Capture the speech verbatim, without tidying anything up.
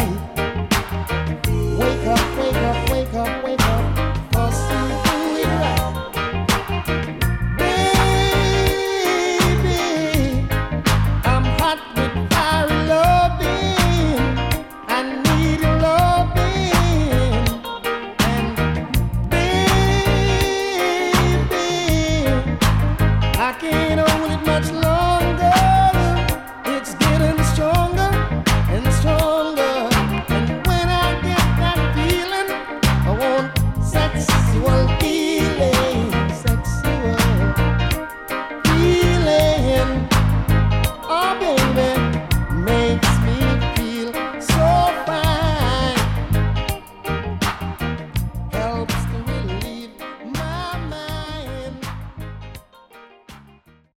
Wake up, wake up, wake up, wake up, 'cause you do it right. Baby, I'm hot with fiery loving. I need your loving. And baby, I can't hold it much longer. It's getting stronger and stronger. And when I get that feeling, I want sexual healing.